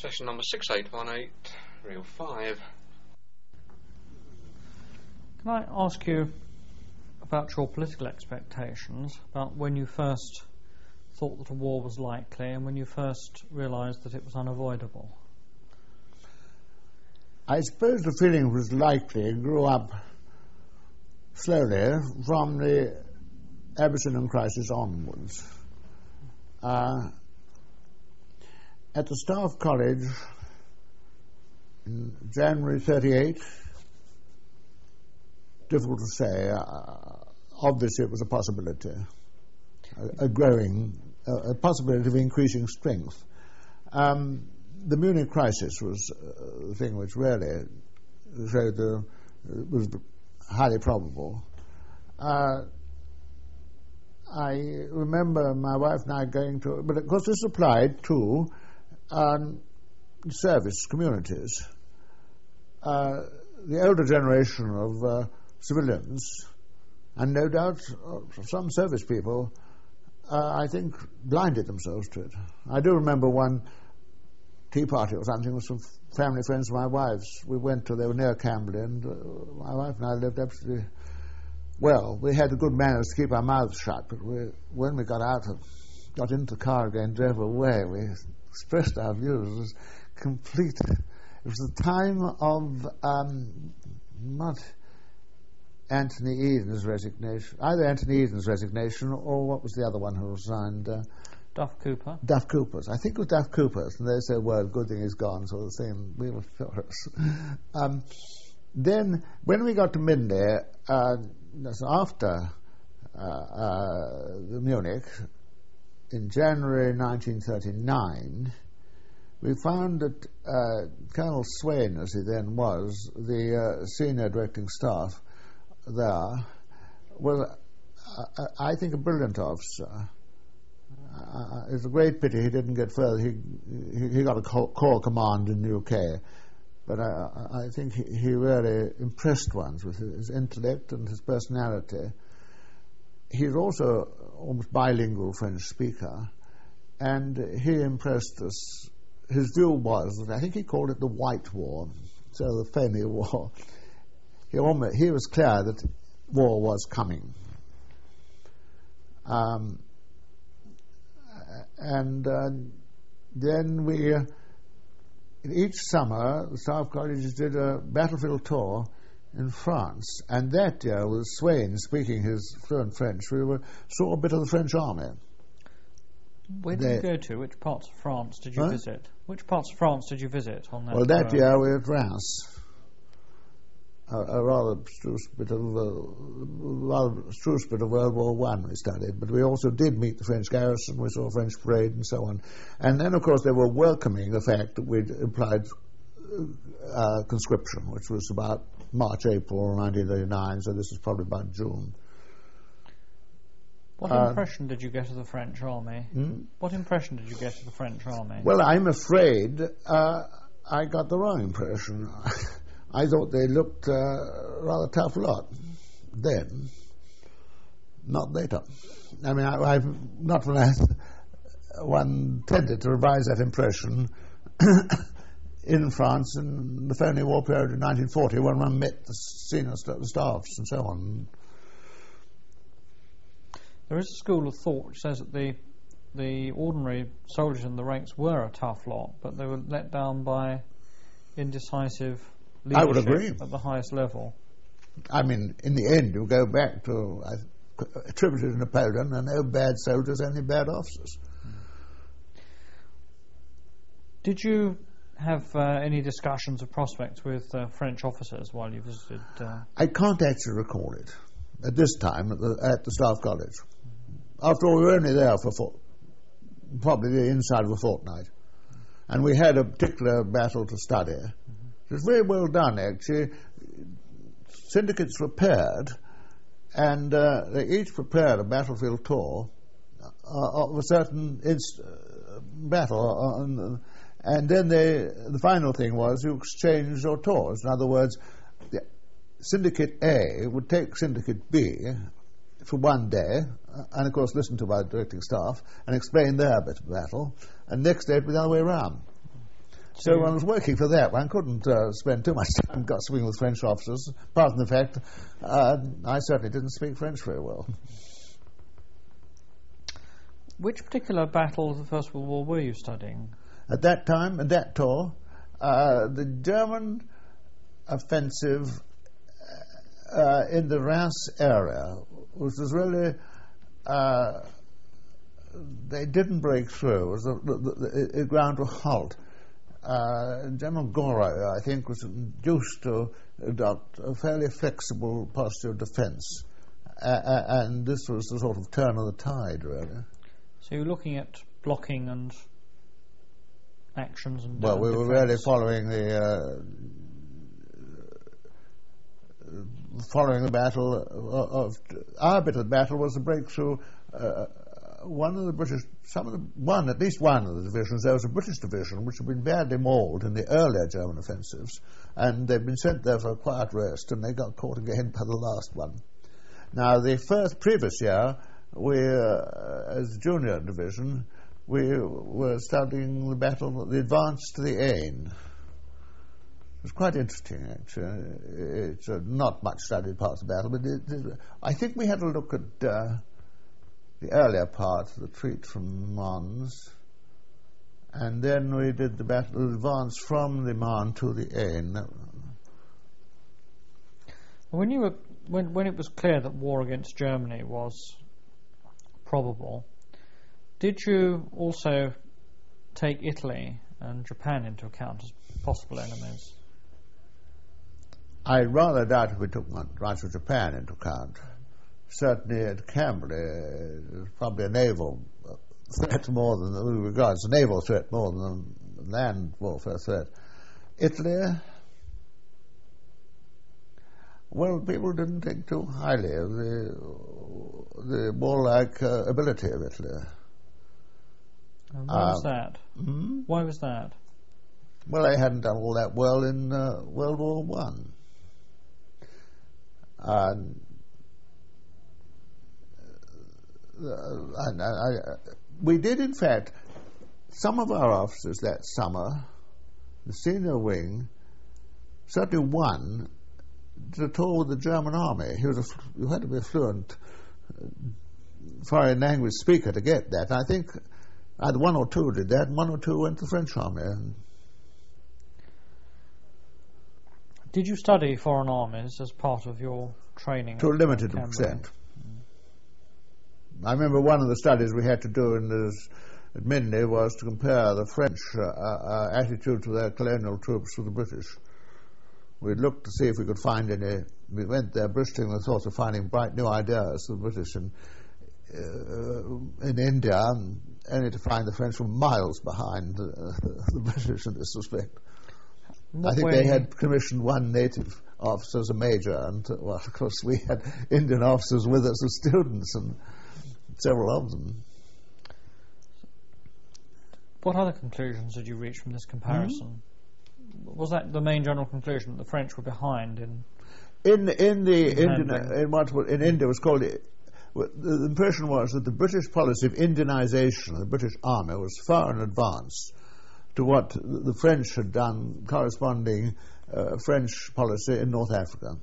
Session number 6818, reel 5. Can I ask you about your political expectations, about when you first thought that a war was likely and when you first realised that it was unavoidable? I suppose the feeling was likely grew up slowly from the Abyssinian crisis onwards. At the Staff College in January 38, difficult to say, obviously it was a possibility, a possibility of increasing strength. The Munich crisis was the thing which really showed was highly probable. I remember my wife and I going to, but of course this applied to service communities. The older generation of civilians, and no doubt some service people, I think, blinded themselves to it. I do remember one tea party or something with some family friends of my wife's. We went to, they were near Camberley, and my wife and I lived absolutely well. We had the good manners to keep our mouths shut, but when we got into the car again, drove away, we expressed our views. It was complete. It was the time of not Anthony Eden's resignation, either Anthony Eden's resignation or what was the other one who resigned? Duff Cooper. Duff Cooper's. I think it was Duff Cooper's, and they said, well, good thing he's gone, sort of thing. We were furious. Then, when we got to Mindy, after the Munich, in January 1939, we found that Colonel Swain, as he then was, the senior directing staff there, was, I think, a brilliant officer. It's a great pity he didn't get further. He got a corps command in the UK, but I think he really impressed one with his intellect and his personality. He's also almost bilingual French speaker, and he impressed us. His view was that I think he called it the White War, so the Feni War. He was clear that war was coming. And then we, each summer, the Staff Colleges did a battlefield tour in France, and that year, with Swain speaking his fluent French, we saw a bit of the French army. Where did you go to? Which parts of France did you visit? Which parts of France did you visit on that? Well, that year we were at Reims. A rather abstruse bit of World War I we studied, but we also did meet the French garrison. We saw a French parade and so on. And then, of course, they were welcoming the fact that we'd applied conscription, which was about March, April 1939, so this is probably about June. What impression did you get of the French army? What impression did you get of the French army? Well, I'm afraid I got the wrong impression. I thought they looked rather tough lot then, not later. I mean, I've not one tended to revise that impression in France in the Phoney War period in 1940 when one met the senior staffs and so on. There is a school of thought which says that the ordinary soldiers in the ranks were a tough lot, but they were let down by indecisive leadership, I would agree, at the highest level. I mean, in the end, you go back to attributed to Napoleon, and no bad soldiers, only bad officers. Did you have any discussions of prospects with French officers while you visited? I can't actually recall it at this time at the Staff College. After all, we were only there for probably the inside of a fortnight, and we had a particular battle to study. It was very well done, actually. Syndicates were paired, and they each prepared a battlefield tour of a certain battle, and then the final thing was you exchanged your tours. In other words, Syndicate A would take Syndicate B for one day, and of course listen to our directing staff and explain their bit of battle, and next day it'd be the other way around. So one was working for that. One couldn't spend too much time gossiping with French officers, apart from the fact I certainly didn't speak French very well. Which particular battle of the First World War were you studying? At that time, at that tour, the German offensive in the Reims area, which was really... they didn't break through. It was a ground to a halt. General Gouraud, I think, was induced to adopt a fairly flexible posture of defence, and this was the sort of turn of the tide, really. So you're looking at blocking and actions and... Well, we were really following the battle of our bit of the battle was the breakthrough. At least one of the divisions, there was a British division which had been badly mauled in the earlier German offensives, and they'd been sent there for a quiet rest, and they got caught again by the last one. Now, the previous year, we, as a junior division, we were studying the advance to the Aisne. It was quite interesting, actually. It's not much studied part of the battle, but I think we had a look at the earlier part of the retreat from Mons, and then we did the advance from the Marne to the Aisne. When it was clear that war against Germany was probable, did you also take Italy and Japan into account as possible enemies? I rather doubt if we took Russia or Japan into account. Certainly at Cambrai, it was probably a naval threat more than regards the naval threat more than the land warfare threat. Italy, well, people didn't think too highly of the warlike ability of Italy. And why was that? Why was that? Well, they hadn't done all that well in World War One. We did, in fact, some of our officers that summer, the senior wing, certainly one, did a tour with the German army. You had to be a fluent foreign language speaker to get that. And I think either one or two did that, and one or two went to the French army. Did you study foreign armies as part of your training? To a limited extent. I remember one of the studies we had to do at Minley was to compare the French attitude to their colonial troops to the British. We looked to see if we could find any. We went there bristling with thoughts of finding bright new ideas to the British in India, only to find the French were miles behind the British in this respect. I think they had commissioned one native officer as a major, and well, of course we had Indian officers with us as students, and several of them. What other conclusions did you reach from this comparison? Was that the main general conclusion, that the French were behind in India was called? The impression was that the British policy of Indianization of the British army was far in advance to what the French had done, corresponding French policy in North Africa.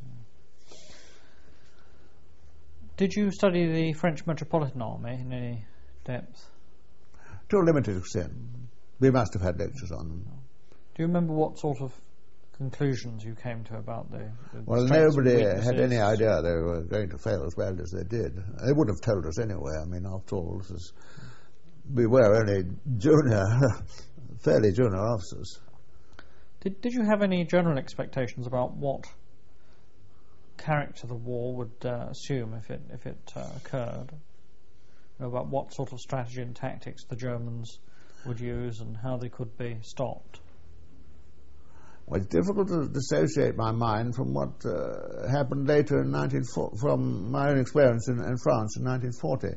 Did you study the French Metropolitan Army in any depth? To a limited extent. We must have had lectures on them. Do you remember what sort of conclusions you came to about the well, nobody had any idea they were going to fail as well as they did. They wouldn't have told us anyway. I mean, after all, we were only fairly junior officers. Did you have any general expectations about what character the war would assume if it occurred? About what sort of strategy and tactics the Germans would use and how they could be stopped? Well, it's difficult to dissociate my mind from what happened later in from my own experience in France in 1940.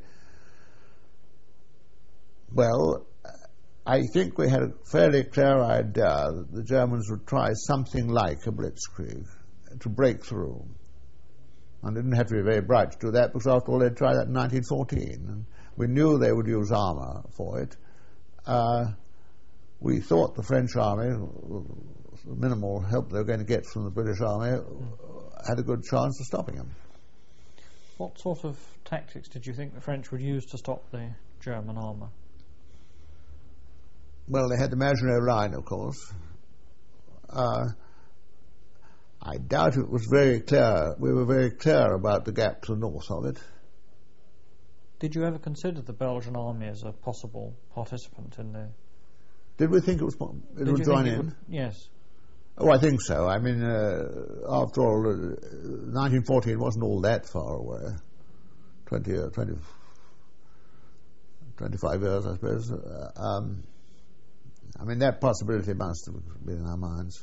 Well, I think we had a fairly clear idea that the Germans would try something like a blitzkrieg to break through. And they didn't have to be very bright to do that, because after all they'd tried that in 1914. And we knew they would use armour for it. we thought the French army, the minimal help they were going to get from the British army, had a good chance of stopping them. What sort of tactics did you think the French would use to stop the German armour? Well, they had the Maginot Line, of course. I doubt it was very clear. We were very clear about the gap to the north of it. Did you ever consider the Belgian army as a possible participant in the... Did we think it would join in? Yes. Oh, I think so. I mean, after all, 1914 wasn't all that far away. 25 years, I suppose. I mean, that possibility must have been in our minds.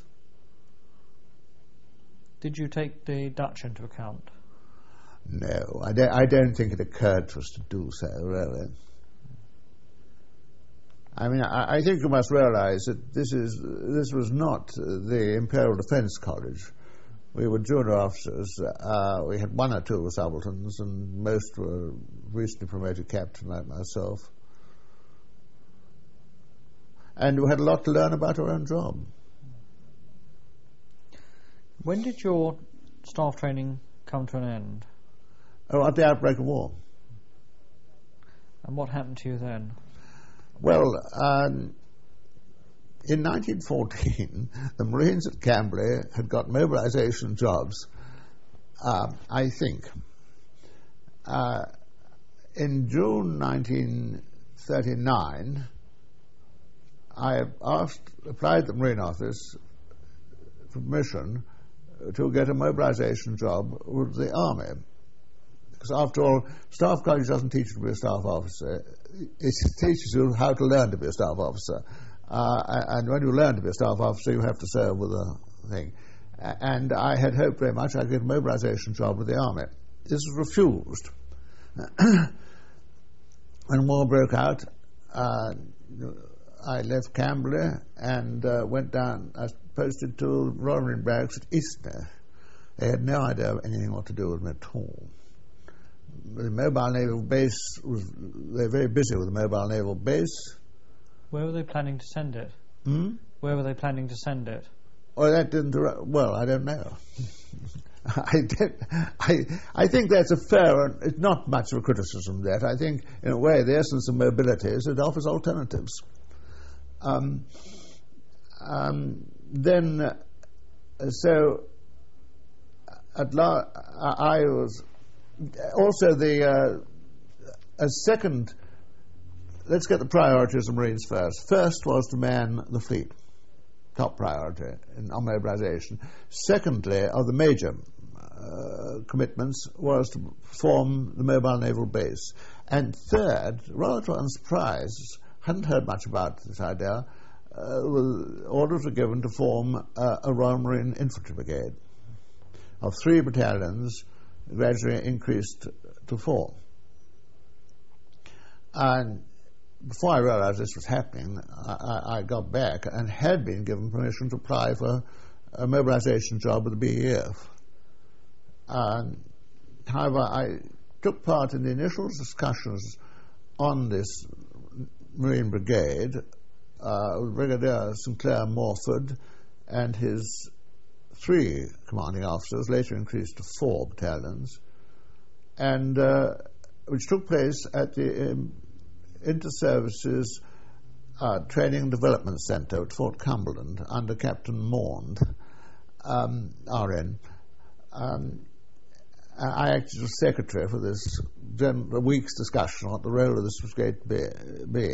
Did you take the Dutch into account? No, I don't think it occurred to us to do so, really. I mean, I think you must realise that this was not the Imperial Defence College. We were junior officers. We had one or two subalterns, and most were recently promoted captain, like myself. And we had a lot to learn about our own job. When did your staff training come to an end? Oh, at the outbreak of war. And what happened to you then? Well, in 1914, the Marines at Camberley had got mobilisation jobs, I think. In June 1939, I applied to the Marine Office for permission to get a mobilisation job with the Army. Because after all, Staff College doesn't teach you to be a staff officer. It teaches you how to learn to be a staff officer. And when you learn to be a staff officer, you have to serve with a thing. And I had hoped very much I'd get a mobilisation job with the Army. This was refused. When war broke out, I left Camberley and went down. I was posted to Royal Marine Barracks at Eastney. They had no idea anything what to do with me at all. The mobile naval base they were very busy with the mobile naval base. Where were they planning to send it? Where were they planning to send it? Oh, that didn't. Well, I don't know. I think that's a fair. It's not much of a criticism. That I think, in a way, the essence of mobility is it offers alternatives. Then, so at last, I was also a second. Let's get the priorities of Marines first. First was to man the fleet, top priority on mobilisation. Secondly, of the major commitments, was to form the mobile naval base. And third, rather to our surprise, hadn't heard much about this idea, orders were given to form a Royal Marine Infantry Brigade of 3 battalions, gradually increased to 4. And before I realised this was happening, I got back and had been given permission to apply for a mobilisation job with the BEF. However, I took part in the initial discussions on this Marine Brigade with Brigadier Sinclair Morford and his 3 commanding officers, later increased to 4 battalions, and which took place at the Inter-Services Training and Development Centre at Fort Cumberland under Captain Maund, RN. I acted as secretary for this a week's discussion on what the role of this brigade be.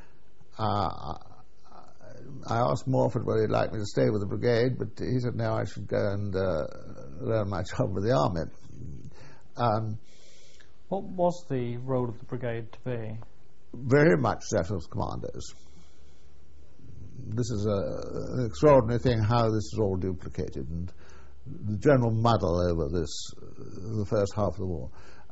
I asked Morford whether he'd like me to stay with the brigade, but he said no, I should go and learn my job with the Army. What was the role of the brigade to be? Very much that of commanders. This is an extraordinary thing how this is all duplicated, and the general muddle over this, the first half of the war.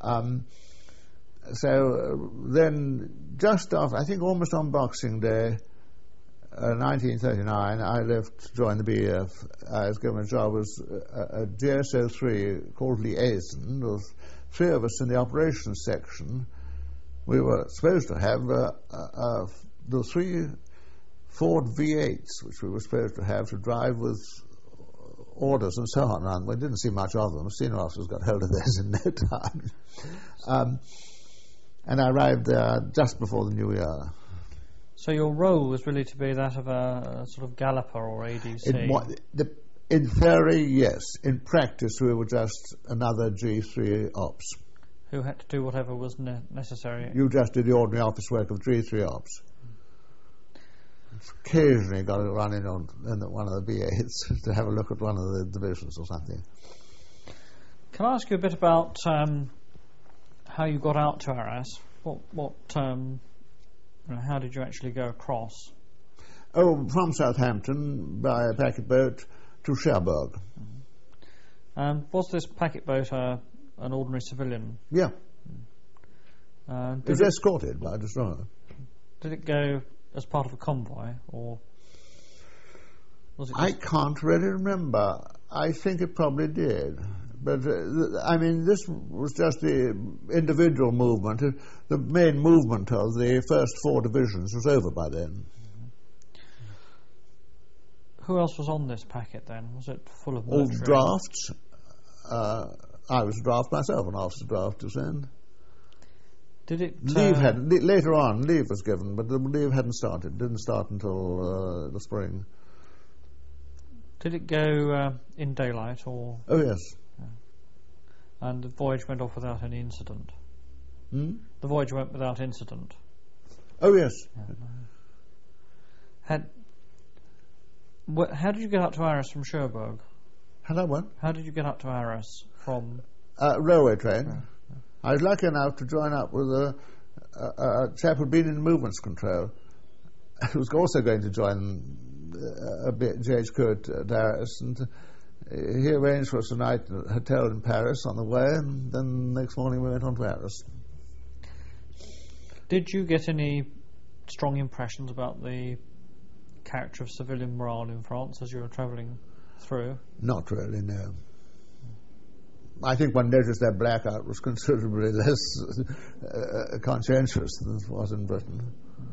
So then, just after, I think almost on Boxing Day, 1939, I left to join the BEF. I was given a job as a GSO-3 called Liaison. There was 3 of us in the operations section. We were supposed to have the 3 Ford V8s, which we were supposed to have to drive with orders and so on. And we didn't see much of them. Senior officers got hold of those in no time. And I arrived there just before the New Year. So your role was really to be that of a sort of galloper or ADC? In theory, yes. In practice, we were just another G3 ops. Who had to do whatever was necessary? You just did the ordinary office work of G3 ops. Occasionally got to run in one of the V8s to have a look at one of the divisions or something. Can I ask you a bit about how you got out to Arras? How did you actually go across? Oh, from Southampton by a packet boat to Cherbourg. Was this packet boat an ordinary civilian? Yeah. It was escorted by a destroyer. Did it go as part of a convoy, or was it? I can't really remember. I think it probably did. But, this was just the individual movement. The main movement of the first 4 divisions was over by then. Who else was on this packet then? Was it full of all military? drafts? I was a draft myself, an officer draft to send. Did it... later on, leave was given, but the leave hadn't started. Didn't start until the spring. Did it go in daylight, or...? Oh, yes. And the voyage went off without any incident? Hmm? The voyage went without incident? Oh, yes. Yeah. How did you get up to Arras from Cherbourg? Hello, what? How did you get up to Arras from... railway train. I was lucky enough to join up with a chap who'd been in movements control, who was also going to join a bit GHQ at Arras, and he arranged for us a night at a hotel in Paris on the way, and then the next morning we went on to Arras. Did you get any strong impressions about the character of civilian morale in France as you were travelling through? Not really, no. I think one noticed their blackout was considerably less conscientious than it was in Britain.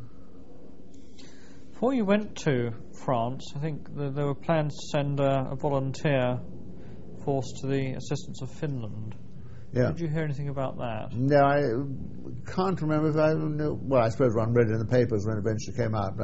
Before you went to France, I think there were plans to send a volunteer force to the assistance of Finland. Yeah. Did you hear anything about that? No, I can't remember if I knew. Well, I suppose one read it in the papers when it eventually came out.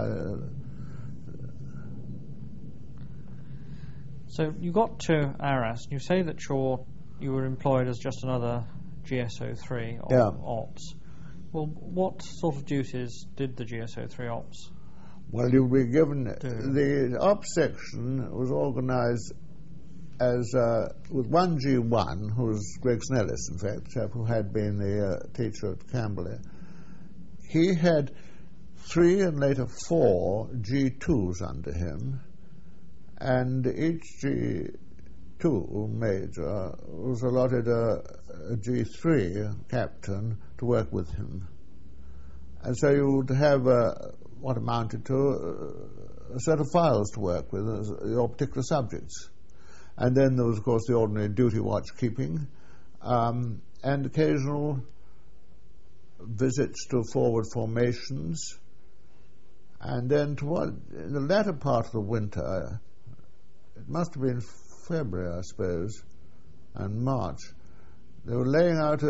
So you got to Arras, and you say that you were employed as just another GSO3 ops. Well, what sort of duties did the GSO3 ops? Well, you were given the ops section was organised as with 1G1, who was Greg Snellis, in fact, the chap who had been the teacher at Camberley. He had 3 and later 4 G2s under him, and each G2 major was allotted a G3 captain to work with him. And so you would have what amounted to a set of files to work with, your particular subjects. And then there was, of course, the ordinary duty watch keeping, and occasional visits to forward formations. And then in the latter part of the winter, it must have been February, I suppose, and March, they were laying out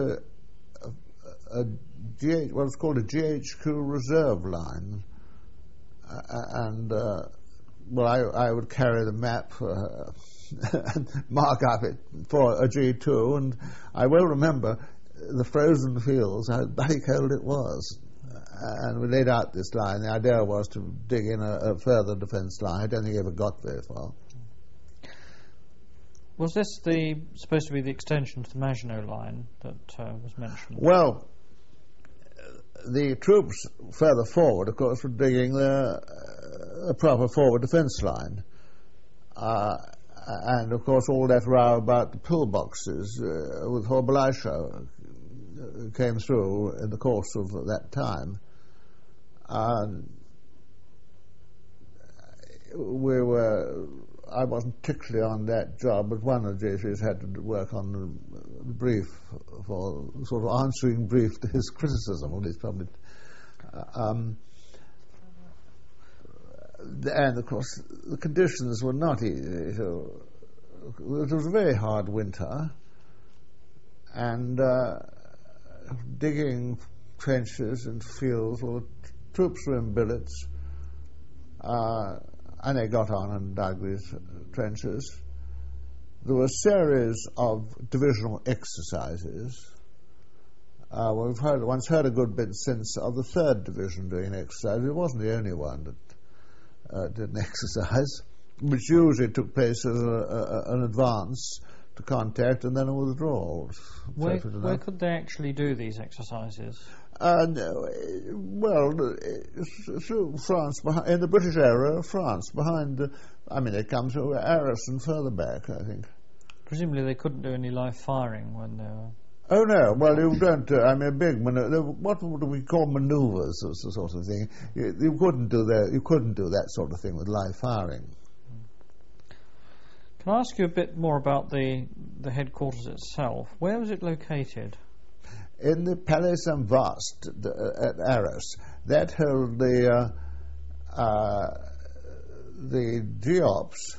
what's called a GHQ reserve line. I would carry the map and mark up it for a G2, and I well remember the frozen fields, how bloody cold it was. And we laid out this line. The idea was to dig in a further defence line. I don't think it ever got very far. Was this supposed to be the extension to the Maginot Line that was mentioned? Well, the troops further forward, of course, were digging a proper forward defence line. And, of course, all that row about the pillboxes with Horbelischer came through in the course of that time. I wasn't particularly on that job, but one of the JCs had to work on the brief for sort of answering brief to his criticism of his public. and of course the conditions were not easy. So it was a very hard winter, and digging trenches and fields. Well, the troops were in billets, and they got on and dug these trenches. There were a series of divisional exercises. We've once heard a good bit since of the 3rd Division doing an exercise. It wasn't the only one that did an exercise, which usually took place as an advance to contact and then a withdrawal. Where could they actually do these exercises? Well, through France, in the British area of France, they come to Arras and further back, I think. Presumably they couldn't do any live firing when they were... Oh no! Well, you don't. Big what would we call manoeuvres, sort of thing. You couldn't do that. You couldn't do that sort of thing with live firing. Can I ask you a bit more about the headquarters itself? Where was it located? In the Palais Saint-Vaast at Arras. That held the GEOPS.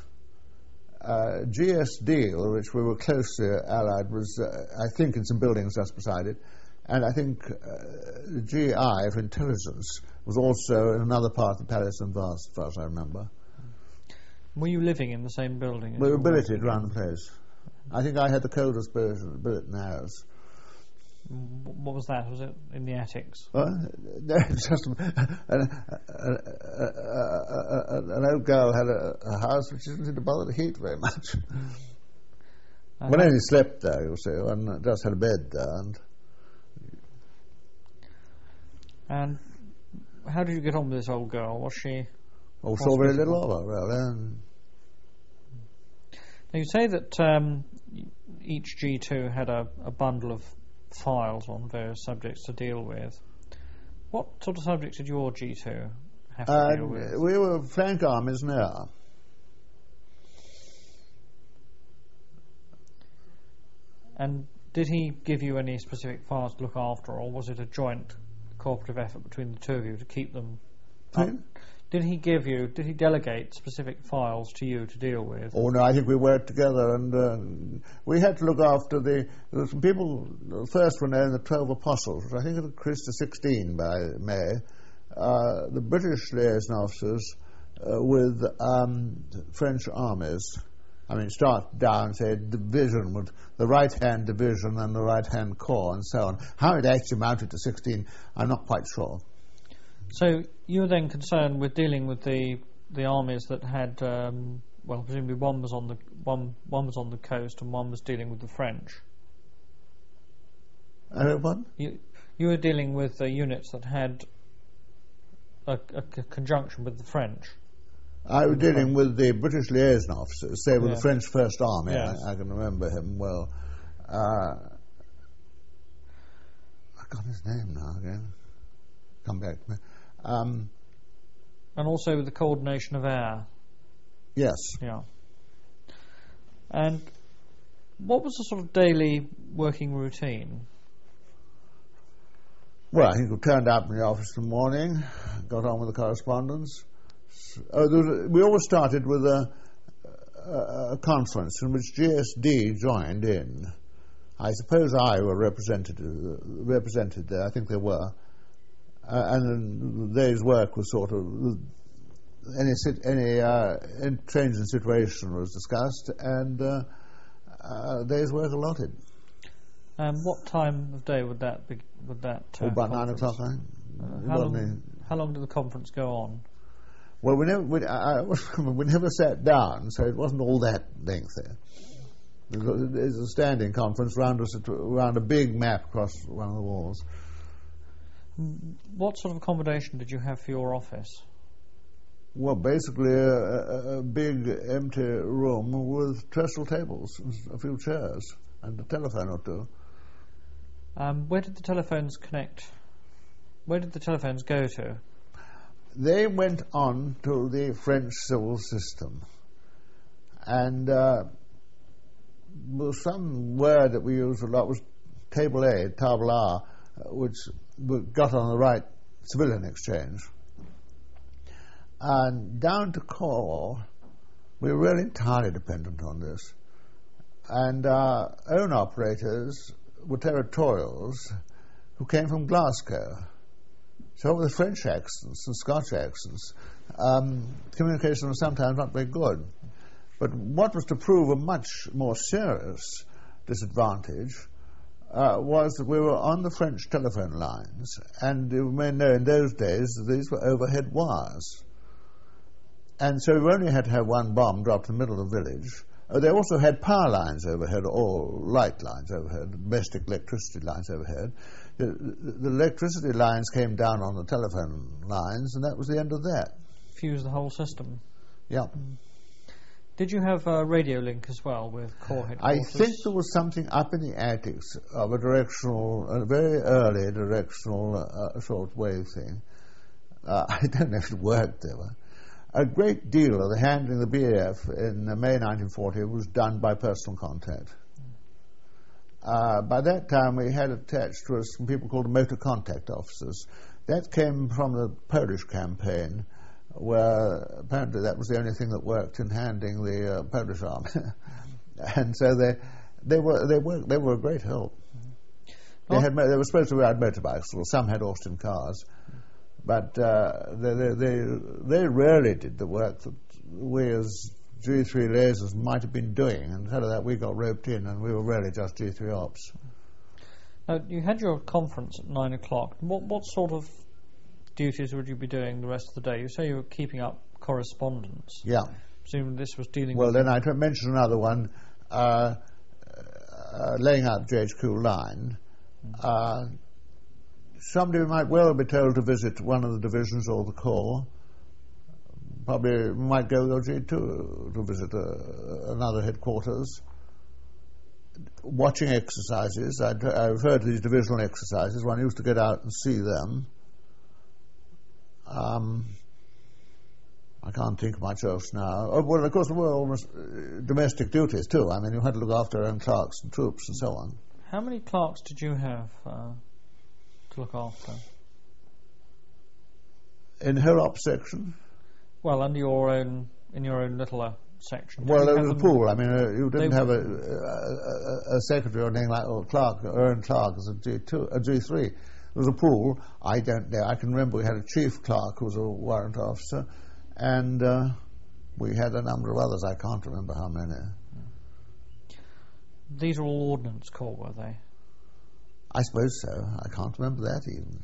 GSD, which we were closely allied, was I think in some buildings just beside it, and I think GI for intelligence was also in another part of the Palais Saint-Vaast, as far as I remember. Were you living in the same building? We were billeted round the place. I think I had the coldest billet in ours. What was that? Was it in the attics? No, it's just an old girl had a house which didn't seem to bother the heat very much. One only slept there, you'll see, and just had a bed there. And how did you get on with this old girl? Was she... Oh, saw very little of her, really. Now you say that each G2 had a bundle of files on various subjects to deal with. What sort of subjects did your G2 have to deal with? We were flank armies now. And did he give you any specific files to look after, or was it a joint cooperative effort between the two of you to keep them up? Did he delegate specific files to you to deal with? Oh no, I think we worked together, and we had to look after there were some people. The first were known the 12 Apostles, which I think it increased to 16 by May. The British liaison officers with French armies. Start down, say, division, with the right-hand division and the right-hand corps, and so on. How it actually amounted to 16, I'm not quite sure. So you were then concerned with dealing with the armies that had, presumably one was on the coast and one was dealing with the French. What? You were dealing with the units that had a conjunction with the French. I was dealing with the British liaison officers, say with the French First Army. Yes. I can remember him well. I got his name now again. Come back to me. And also with the coordination of air. Yes. Yeah. And what was the sort of daily working routine? Well, I think we turned up in the office in the morning, got on with the correspondence. We always started with a conference in which GSD joined in. I suppose I were represented there. I think they were. And the day's work was sort of any change in situation was discussed, and day's work allotted. And what time of day would that be? About 9 o'clock. How long did the conference go on? Well, we never sat down, so it wasn't all that lengthy. There's a standing conference around a big map across one of the walls. What sort of accommodation did you have for your office? Well, basically a big empty room with trestle tables, a few chairs, and a telephone or two. Where did the telephones connect? Where did the telephones go to? They went on to the French civil system. And well, some word that we used a lot was table A, table A, which got on the right civilian exchange. And down to Corps, we were really entirely dependent on this. And our own operators were territorials who came from Glasgow. So with French accents and Scotch accents, communication was sometimes not very good. But what was to prove a much more serious disadvantage was that we were on the French telephone lines, and you may know in those days that these were overhead wires. And so we only had to have one bomb dropped in the middle of the village. They also had power lines overhead, or light lines overhead, domestic electricity lines overhead. The electricity lines came down on the telephone lines, and that was the end of that. Fuse the whole system. Yeah. Did you have a radio link as well with Corps headquarters? I think there was something up in the attics of a very early directional short-wave thing. I don't know if it worked ever. A great deal of the handling of the BAF in May 1940 was done by personal contact. By that time, we had attached to us some people called motor contact officers. That came from the Polish campaign, where apparently that was the only thing that worked in handling the Polish army. And so they were a great help. They were supposed to ride motorbikes, or some had Austin cars. But they rarely did the work that we as G3 lasers might have been doing, and instead of that we got roped in, and we were really just G3 ops. Now, you had your conference at 9 o'clock. What sort of duties would you be doing the rest of the day? You say you were keeping up correspondence. Yeah. Presumably this was dealing with... Well, then I mentioned another one, laying out GHQ line. Somebody might well be told to visit one of the divisions or the Corps. Probably might go to G2 to visit another headquarters. Watching exercises. I referred to these divisional exercises. One used to get out and see them. I can't think of much else now. Oh, well, of course, there were almost domestic duties too. I mean, you had to look after your own clerks and troops and so on. How many clerks did you have to look after? In her ops section? Well, under your own, in your own little section. Well, there was a pool. I mean, you didn't have a secretary or anything like, or clerk, or own clerk as a G3. There was a pool. I don't know. I can remember we had a chief clerk who was a warrant officer, and we had a number of others. I can't remember how many. These are all Ordnance Corps, were they? I suppose so. I can't remember that even.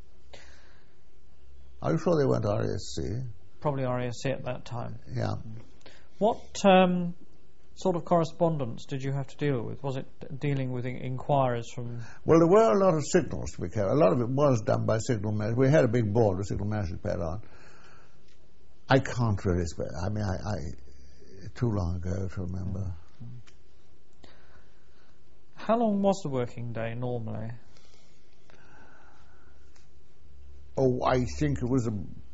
Are you sure they weren't RASC? Probably RASC at that time. Yeah. What sort of correspondence did you have to deal with? Was it dealing with inquiries from... Well, there were a lot of signals to be carried. A lot of it was done by signal managers. We had a big board with signal managers put on. I can't really... I mean, too long ago to remember. How long was the working day normally? Oh, I think it was